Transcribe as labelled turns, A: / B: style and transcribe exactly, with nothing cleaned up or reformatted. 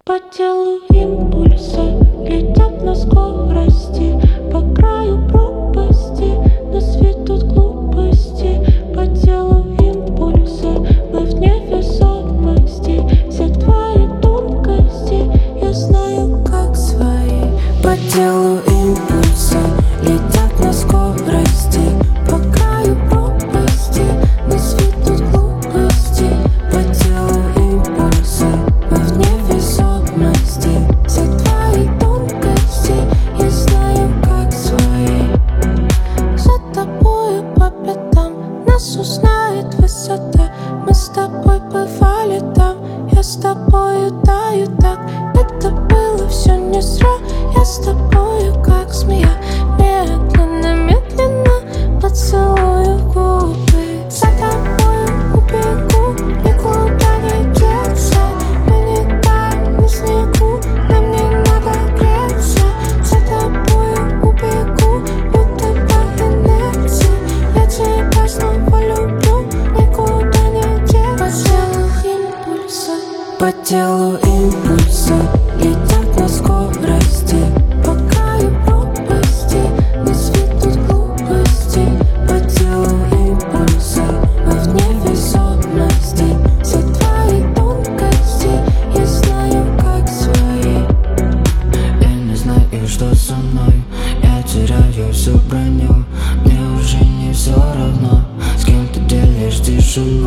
A: По телу импульсы летят на скорости, по краю пропасти, на свет тут глупости. По телу импульсы, мы в невесомости. Все твои тонкости я знаю как свои. По телу импульсы летят на скорости, по краю пропасти, на свет тут глупости. По телу импульсы, мы в невесомости. Все твои тонкости я знаю как свои. За тобою по пятам нас узнает высота. Мы с тобой бывали там, я с тобою таю так. Это было все не зря, я с тобою как змея. Медленно, медленно поцелую в губы. За тобою убегу, никуда не деться. Мы не таем на снегу, нам не надо греться. За тобою убегу, будто по инерции. Я тебя снова люблю, никуда не деться. По телу импульса летят на скорости, по краю пропасти, на свет тут глупости. По телу импульса, мы в невесомости. Все твои тонкости я знаю как свои.
B: Я не знаю, что со мной, я теряю всю броню. Мне уже не все равно, с кем ты делишь тишину.